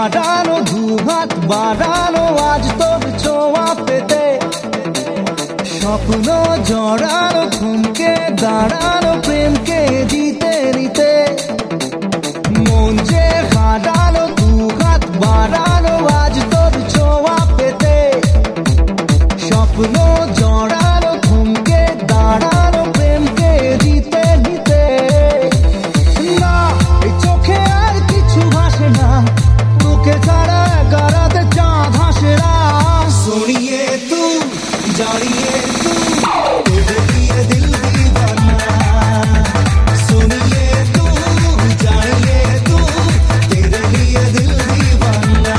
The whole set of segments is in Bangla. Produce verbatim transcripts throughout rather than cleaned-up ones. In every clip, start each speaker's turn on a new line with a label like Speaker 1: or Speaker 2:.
Speaker 1: বাড়ানো দুহাত বাড়ানো আজ তোর ছোঁয়া পেতে, স্বপ্ন জড়ানো থমকে দাঁড়ানো প্রেমকে দিতে নিতে, মন যে হারানো দুহাত বাড়ানো আজ তোর ছোঁয়া পেতে, স্বপ্ন জড়ানো থমকে দাঁড়ানো প্রেমকে দিতে নিতে। না এই চোখে আর কিছু ভাসে না, তোকে ছাড়া গারাতে চাঁদ হাসে না। सोनिए तू जानिए तू तेरे लिए दिल दीवाना, सोनिए तू जानिए तू तेरे लिए दिल दीवाना।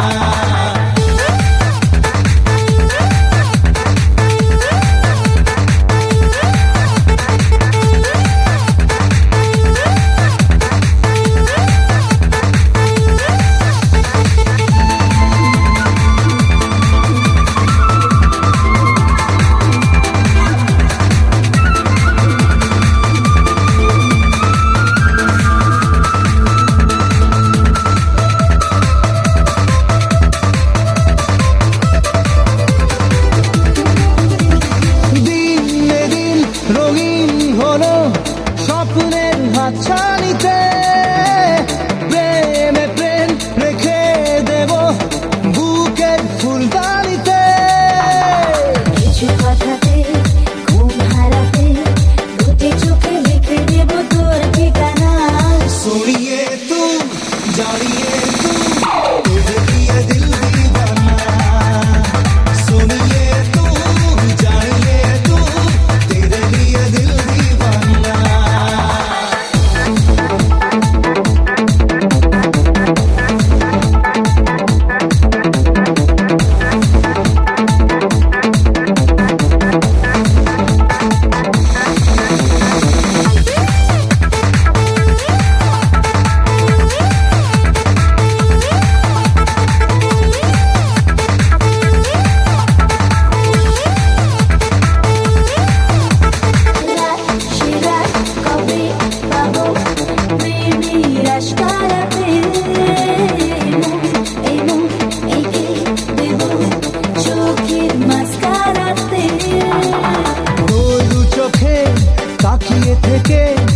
Speaker 1: রঙিন হলো স্বপ্নের হাতছানিতে, প্রেমে প্রেম রেখে দেব বুকের ফুলদানিতে।
Speaker 2: কিছু কথাতে ঘুম হারাতে দুটি চোখে লিখে দেব তোর ঠিকানা।
Speaker 1: सोनिए तू जानिए तू तेरे लिए दिल दीवाना, सोनिए तू जानिए तू तेरे लिए दिल दीवाना। তাকিয়ে থেকে